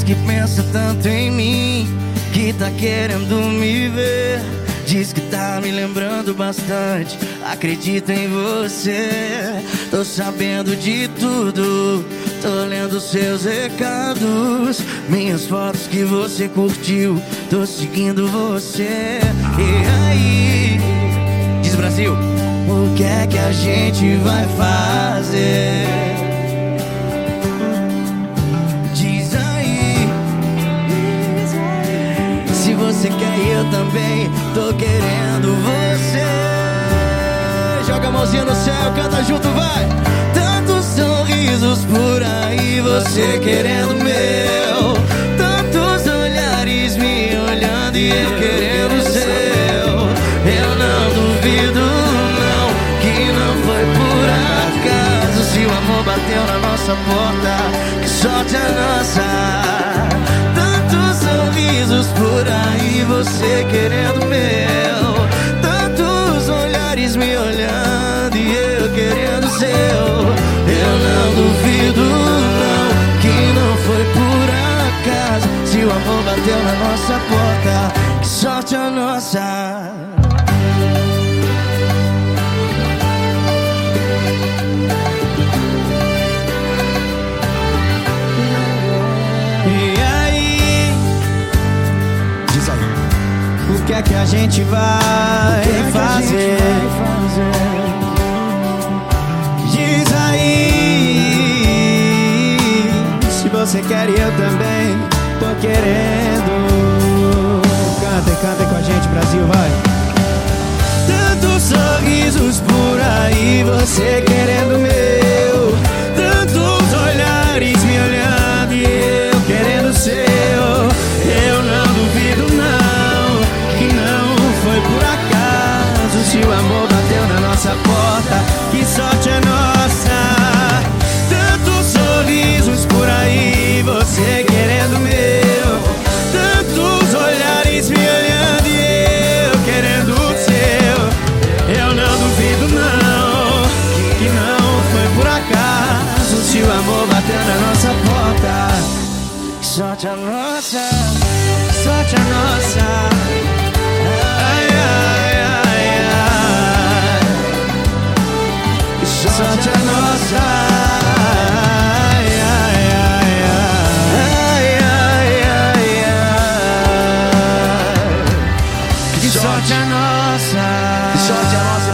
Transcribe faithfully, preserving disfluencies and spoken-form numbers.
que pensa tanto em mim, que tá querendo me ver. Diz que tá me lembrando bastante, acredito em você. Tô sabendo de tudo, tô lendo seus recados, minhas fotos que você curtiu, tô seguindo você. E aí, diz Brasil, o que é que a gente vai fazer? Diz aí, se você quer eu também tô querendo você. Joga a mãozinha no céu, canta junto, vai! Tantos sorrisos por aí, você querendo meu, tantos olhares me olhando e eu querendo o seu. Eu não duvido não, que não foi por acaso. Se o amor bateu na nossa porta, que sorte a nossa. Tantos sorrisos por aí, você querendo meu, tantos olhares me olhando e eu querendo o seu. Eu não duvido não, que não foi por acaso. Se o amor bateu na nossa porta, que sorte a nossa. E aí, diz aí, o que é que a gente vai, que é fazer? Que a gente vai fazer? Diz aí, se você quer e eu também tô querendo. Cantem, cantem com a gente, Brasil, vai! Tantos sorrisos por aí, você querendo meu, tantos olhares me olhando e eu querendo o seu. Eu não duvido não, que não foi por acaso. Se o amor bateu na nossa porta, que sorte é nossa. Tantos sorrisos por aí, você querendo meu, tantos olhares me olhando e eu querendo o seu. Eu não duvido não, que não foi por acaso. Se o amor bateu na nossa porta, Que sorte a nossa. que sorte a nossa. Ai, ai, ai, ai. Que sorte a nossa. Ai, ai, ai, ai. Ai, ai, ai, ai. Que sorte a nossa. Que sorte a nossa.